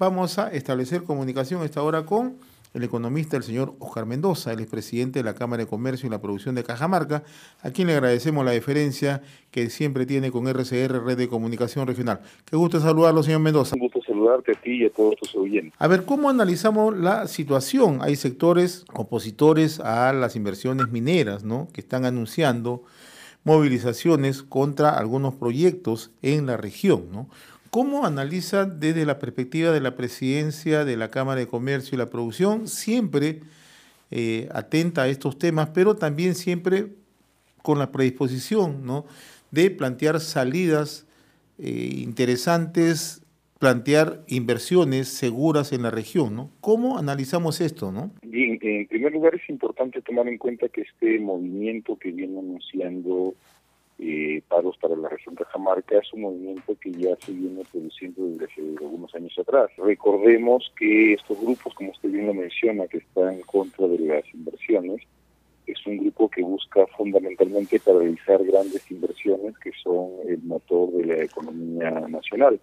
vamos a establecer comunicación a esta hora con el economista, el señor Oscar Mendoza, el expresidente de la Cámara de Comercio y la Producción de Cajamarca, a quien le agradecemos la deferencia que siempre tiene con RCR, Red de Comunicación Regional. Qué gusto saludarlo, señor Mendoza. Un gusto saludarte a ti y a todos tus oyentes. A ver, ¿cómo analizamos la situación? Hay sectores opositores a las inversiones mineras, ¿no?, que están anunciando movilizaciones contra algunos proyectos en la región, ¿no? ¿Cómo analiza desde la perspectiva de la presidencia de la Cámara de Comercio y la Producción, siempre atenta a estos temas, pero también siempre con la predisposición, ¿no?, de plantear salidas interesantes, plantear inversiones seguras en la región, ¿no? ¿Cómo analizamos esto, no? Bien, en primer lugar es importante tomar en cuenta que este movimiento que viene anunciando paros para la región Cajamarca es un movimiento que ya se viene produciendo desde hace algunos años atrás. Recordemos que estos grupos, como usted bien lo menciona, que están en contra de las inversiones, es un grupo que busca fundamentalmente paralizar grandes inversiones que son el motor de la economía nacional.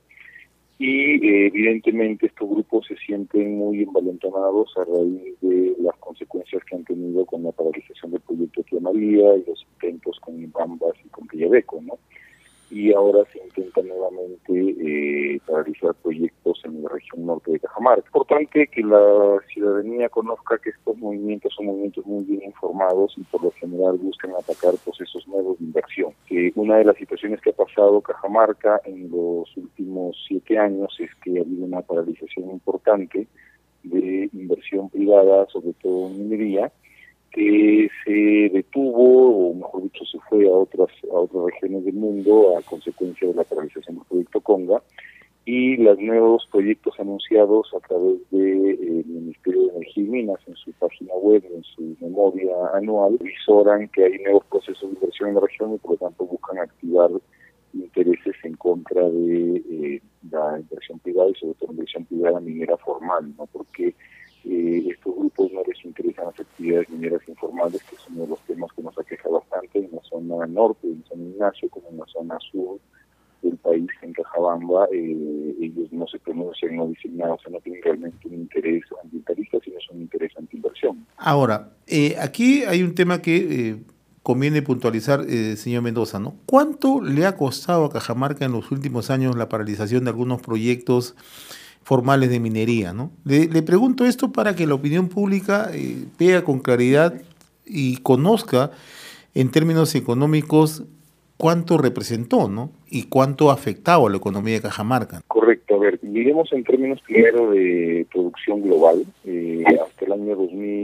Y evidentemente estos grupos se sienten muy envalentonados a raíz de las consecuencias que han tenido con la paralización del proyecto Tía María y los intentos con Imbambas y con Quillabeco, ¿no? Y ahora se intenta nuevamente paralizar proyectos en la región norte de Cajamarca. Es importante que la ciudadanía conozca que estos movimientos son movimientos muy bien informados y por lo general buscan atacar procesos nuevos de inversión. Una de las situaciones que ha pasado Cajamarca en los últimos 7 años es que ha habido una paralización importante de inversión privada, sobre todo en minería, que se detuvo, o mejor dicho, se fue a otras regiones del mundo a consecuencia de la paralización del proyecto Conga, y los nuevos proyectos anunciados a través del Ministerio de Energía y Minas en su página web, en su memoria anual, visoran que hay nuevos procesos de inversión en la región y por lo tanto buscan activar intereses en contra de la inversión privada y sobre todo la inversión privada minera formal, ¿no? Porque estos grupos no les interesan las actividades mineras informales, que es uno de los temas que nos aqueja bastante en la zona norte, en San Ignacio, como en la zona sur del país, en Cajabamba. Ellos no se pronuncian, no dicen nada, o sea, no tienen realmente un interés ambientalista, sino es un interés antiinversión. Ahora, aquí hay un tema que conviene puntualizar, señor Mendoza, ¿no? ¿Cuánto le ha costado a Cajamarca en los últimos años la paralización de algunos proyectos formales de minería, ¿no? Le pregunto esto para que la opinión pública vea con claridad y conozca en términos económicos cuánto representó, ¿no?, y cuánto ha afectado a la economía de Cajamarca. Correcto. A ver, miremos en términos primero de producción global. Hasta el año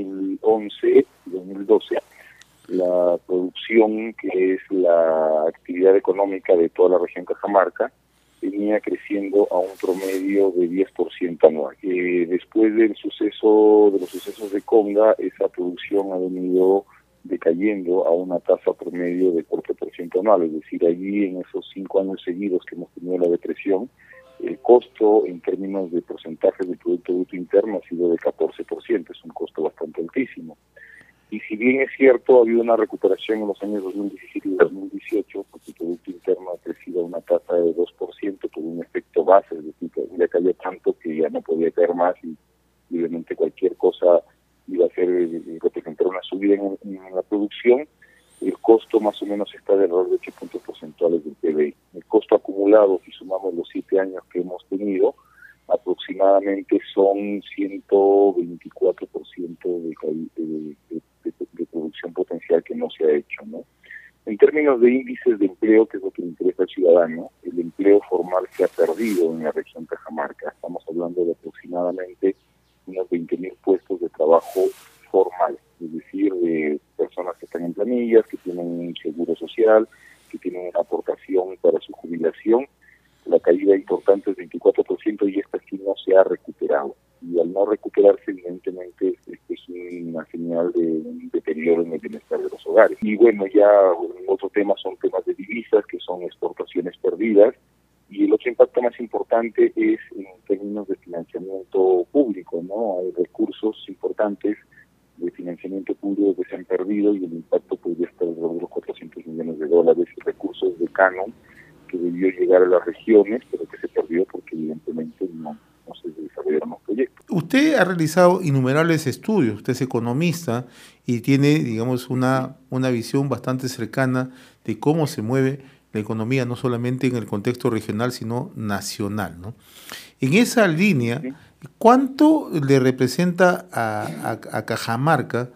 2011 y 2012, la producción, que es la actividad económica de toda la región Cajamarca, venía creciendo a un promedio de 10% anual. Después de los sucesos de Conga, esa producción ha venido decayendo a una tasa promedio de 4% anual, es decir, allí en esos 5 años seguidos que hemos tenido la depresión, el costo en términos de porcentaje del Producto Bruto Interno ha sido de 14%, es un costo bastante altísimo. Y si bien es cierto, ha habido una recuperación en los años 2017 y 2018, porque el Producto Interno ha crecido a una tasa de 2% por un efecto base, es decir, que ya cayó tanto que ya no podía caer más y obviamente cualquier cosa iba a representar una subida en la producción. El costo más o menos está de alrededor de 8 puntos porcentuales del PBI. El costo acumulado, si sumamos los 7 años que hemos tenido, aproximadamente son 124% de producción potencial que no se ha hecho, ¿no? En términos de índices de empleo, que es lo que le interesa al ciudadano, el empleo formal se ha perdido en la región Cajamarca. Estamos hablando de aproximadamente unos 20.000 puestos de trabajo formal, es decir, de personas que están en planillas, que tienen un seguro social, que tienen una aportación para su jubilación. La caída importante es 24% y esta sí no se ha recuperado. Y al no recuperarse, evidentemente, es una señal de un deterioro en el bienestar de los hogares. Y bueno, ya otro tema son temas de divisas, que son exportaciones perdidas. Y el otro impacto más importante es en términos de financiamiento público, ¿no? Hay recursos importantes de financiamiento público que se han perdido y el impacto podría estar alrededor de los $400 millones, recursos de canon que debió llegar a las regiones, pero que se perdió porque evidentemente no se desarrolló Usted ha realizado innumerables estudios, usted es economista y tiene, digamos, una visión bastante cercana de cómo se mueve la economía, no solamente en el contexto regional, sino nacional, ¿no? En esa línea, ¿cuánto le representa a Cajamarca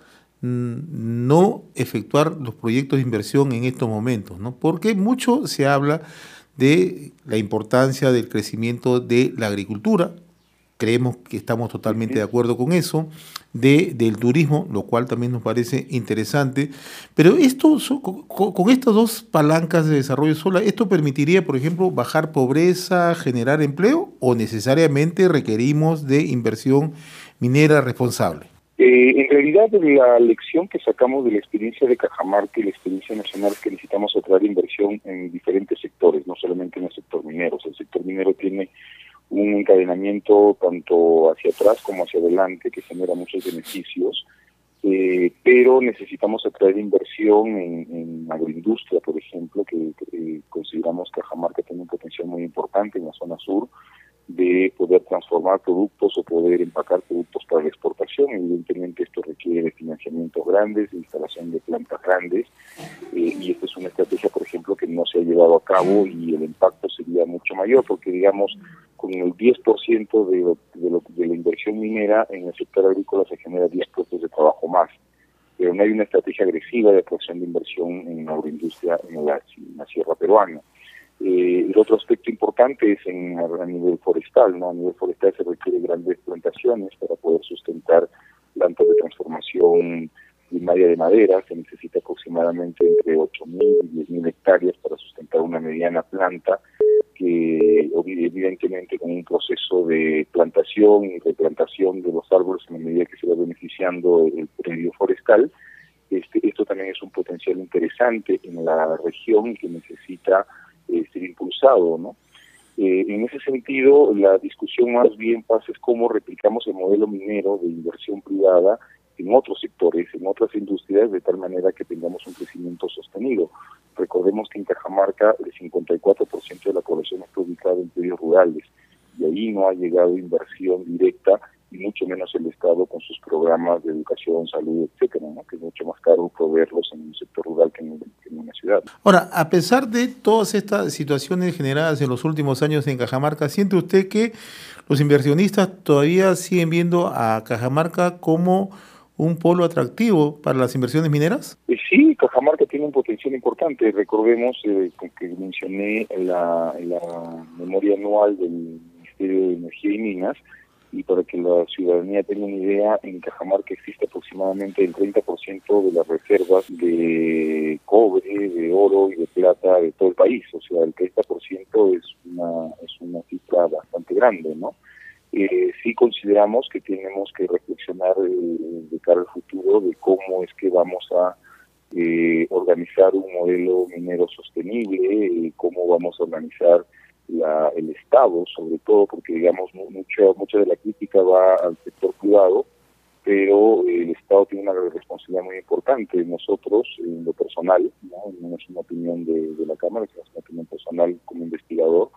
no efectuar los proyectos de inversión en estos momentos, ¿no? Porque mucho se habla de la importancia del crecimiento de la agricultura. Creemos que estamos totalmente de acuerdo con eso, del turismo, lo cual también nos parece interesante, pero esto con estas dos palancas de desarrollo sola, ¿esto permitiría, por ejemplo, bajar pobreza, generar empleo, o necesariamente requerimos de inversión minera responsable? En realidad, la lección que sacamos de la experiencia de Cajamarca y la experiencia nacional es que necesitamos atraer inversión en diferentes sectores, no solamente en el sector minero. O sea, el sector minero tiene un encadenamiento tanto hacia atrás como hacia adelante que genera muchos beneficios, pero necesitamos atraer inversión en agroindustria, por ejemplo, que consideramos que Cajamarca tiene un potencial muy importante en la zona sur de poder transformar productos o poder empacar productos para la exportación. Evidentemente esto requiere de financiamientos grandes, de instalación de plantas grandes, y esta es una estrategia, por ejemplo, que no se ha llevado a cabo y el impacto sería mucho mayor, porque digamos, con el 10% de la inversión minera en el sector agrícola se genera 10 puestos de trabajo más, pero no hay una estrategia agresiva de atracción de inversión en agroindustria en la sierra peruana. El otro aspecto importante es a nivel forestal, ¿no? A nivel forestal se requiere grandes plantaciones para poder sustentar plantas de transformación primaria de madera. Se necesita aproximadamente entre 8.000 y 10.000 hectáreas para sustentar una mediana planta, que evidentemente con un proceso de plantación y replantación de los árboles en la medida que se va beneficiando el predio forestal. Esto también es un potencial interesante en la región que necesita ser impulsado, ¿no? En ese sentido, la discusión más bien pasa es cómo replicamos el modelo minero de inversión privada en otros sectores, en otras industrias, de tal manera que tengamos un crecimiento sostenido. Recordemos que en Cajamarca el 54% de la población está ubicada en predios rurales, y ahí no ha llegado inversión directa, y mucho menos el Estado con sus programas de educación, salud, etcétera, ¿no? Que es mucho más caro proveerlos en un sector rural que en una ciudad. Ahora, a pesar de todas estas situaciones generadas en los últimos años en Cajamarca, ¿siente usted que los inversionistas todavía siguen viendo a Cajamarca como un polo atractivo para las inversiones mineras? Sí, Cajamarca tiene un potencial importante. Recordemos que mencioné en la memoria anual del Ministerio de Energía y Minas, y para que la ciudadanía tenga una idea, en Cajamarca existe aproximadamente el 30% de las reservas de cobre, de oro y de plata de todo el país. O sea, el 30% es una cifra bastante grande, ¿no? Sí consideramos que tenemos que reflexionar de cara al futuro de cómo es que vamos a organizar un modelo minero sostenible, cómo vamos a organizar el Estado, sobre todo, porque digamos mucha de la crítica va al sector privado, pero el Estado tiene una responsabilidad muy importante. Nosotros, en lo personal, no es una opinión de la Cámara, es una opinión personal como investigador,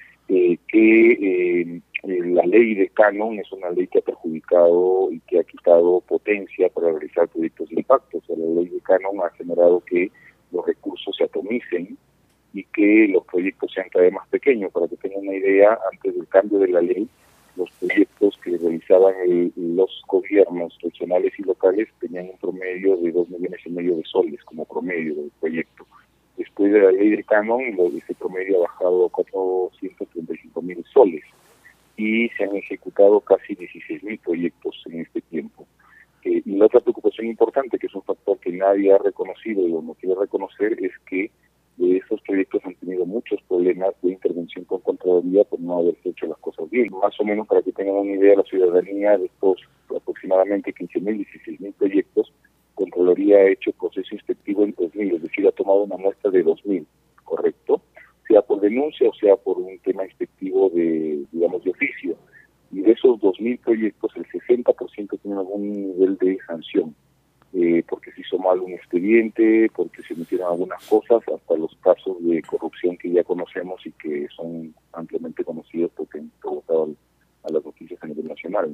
que la ley de Canon es una ley que ha perjudicado y que ha quitado potencia para realizar proyectos de impacto. O sea, la ley de Canon ha generado que los recursos se atomicen y que los proyectos sean cada vez más pequeños. Para que tengan una idea, antes del cambio de la ley, los proyectos que realizaban los gobiernos regionales y locales tenían un promedio de 2,5 millones de soles como promedio del proyecto. Después de la ley del Canon, ese promedio ha bajado a 435.000 soles y se han ejecutado casi 16.000 proyectos en este tiempo. Y la otra preocupación importante, que es un factor que nadie ha reconocido y no quiere reconocer, es que esos proyectos han tenido muchos problemas de intervención con Contraloría por no haberse hecho las cosas bien. Más o menos, para que tengan una idea, la ciudadanía de estos aproximadamente 15.000, 16.000 proyectos, Contraloría ha hecho proceso inspectivo en 2.000, es decir, ha tomado una muestra de 2.000, ¿correcto? Sea por denuncia o sea por un tema inspectivo de oficio. Y de esos 2.000 proyectos, el 60% tienen algún nivel de sanción, porque se hizo mal un expediente, porque se metieron algunas cosas, hasta los casos de corrupción que ya conocemos y que son ampliamente conocidos porque han provocado a las noticias a nivel nacional, ¿no?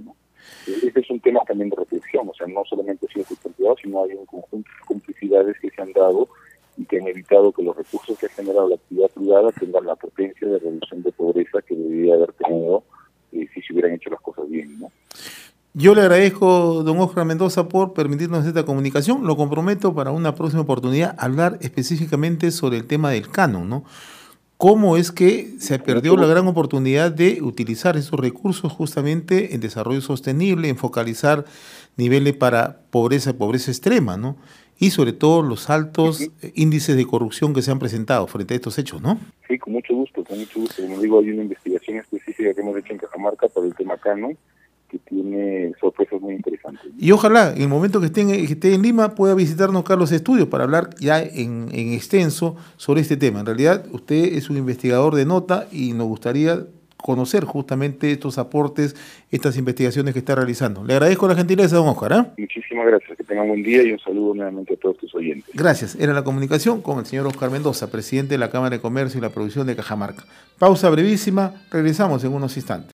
Este es un tema también de reflexión, o sea, no solamente ha sido sector privado, sino hay un conjunto de complicidades que se han dado y que han evitado que los recursos que ha generado la actividad privada tengan la potencia de reducción de pobreza que debería haber tenido si se hubieran hecho las cosas bien, ¿no? Yo le agradezco, don Óscar Mendoza, por permitirnos esta comunicación. Lo comprometo para una próxima oportunidad hablar específicamente sobre el tema del canon, ¿no? ¿Cómo es que se perdió la gran oportunidad de utilizar esos recursos justamente en desarrollo sostenible, en focalizar niveles para pobreza extrema, ¿no? Y sobre todo los altos índices de corrupción que se han presentado frente a estos hechos, ¿no? Sí, con mucho gusto, con mucho gusto. Como digo, hay una investigación específica que hemos hecho en Cajamarca para el tema canon, que tiene sorpresas muy interesantes, ¿no? Y ojalá, en el momento que esté en Lima, pueda visitarnos Carlos Estudios para hablar ya en extenso sobre este tema. En realidad, usted es un investigador de nota y nos gustaría conocer justamente estos aportes, estas investigaciones que está realizando. Le agradezco la gentileza, don Óscar, ¿eh? Muchísimas gracias, que tengan buen día y un saludo nuevamente a todos tus oyentes. Gracias. Era la comunicación con el señor Óscar Mendoza, presidente de la Cámara de Comercio y la Producción de Cajamarca. Pausa brevísima, regresamos en unos instantes.